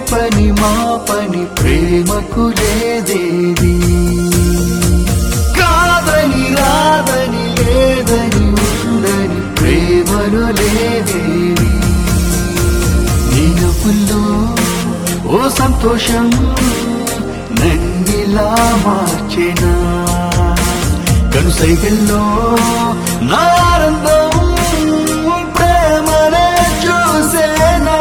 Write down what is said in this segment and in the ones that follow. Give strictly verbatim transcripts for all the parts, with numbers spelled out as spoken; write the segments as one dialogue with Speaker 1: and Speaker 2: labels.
Speaker 1: రేపని మాపని ప్రేమకు లేదేది కాదని రాదని లేదని ఉందని ప్రేమలో లేదేది నీనపుల్లో ఓ సంతోషం నన్నిలా మార్చెనా కనుసైగల్లో నా ఆనందం ప్రేమనే చూసేనా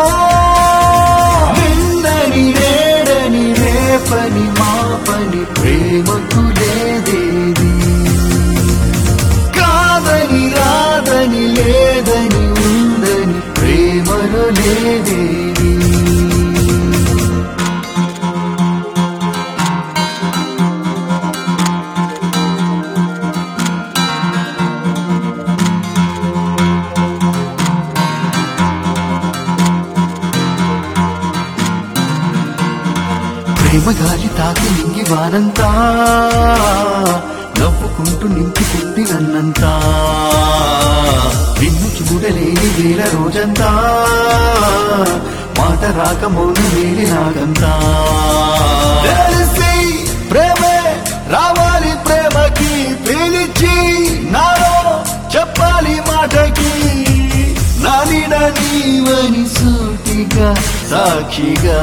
Speaker 1: నిన్నని నేడని రేపని మాపని ప్రేమకు లేదేది కాదని రాదని లేదని ఉందని ప్రేమలో లేదేది ప్రేమ గాలి తాకి నింగి వానంతా నవ్వుకుంటూ నింపుకుంది నన్నంతా నిన్ను చూడలేని వేల రోజంతా మాట రాక మౌనం వేలి నాగంతా తెలిసి ప్రేమే రావాలి ప్రేమకి పిలిచి నాలో చెప్పాలి మాటకి నా నీడ నీవని సూటిగా సాక్షిగా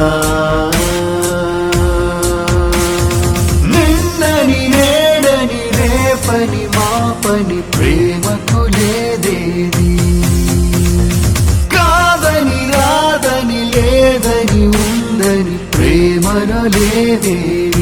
Speaker 1: నిన్నని నేడని రేపని మాపని ప్రేమకు లేదేది కాదని రాదని లేదని ఉందని ప్రేమలో లేదేది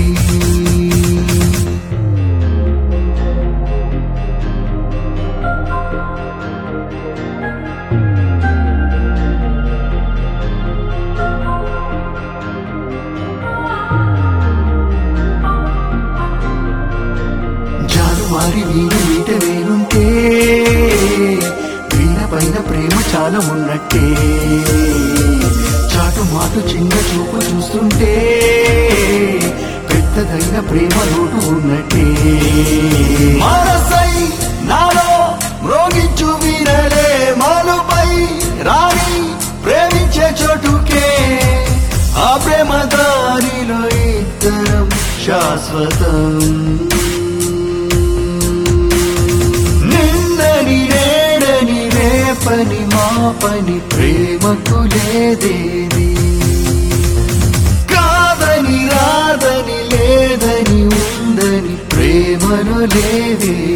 Speaker 1: వారి వీణ వీట వేరుంటే వీణ పైన ప్రేమ చాలా ఉన్నట్టే చాటు మాటు చిన్న చూపు చూస్తుంటే పెద్దదైన ప్రేమ లోటు ఉన్నట్టే మనసై నాలో మ్రోగించు వీరలే మాలుపై రాని ప్రేమించే చోటుకే ఆ ప్రేమ దారిలో ఇద్దరం శాశ్వతం పని మాపని ప్రేమకు లేదేది కాదని రాదని లేదని ఉందని ప్రేమలో లేదే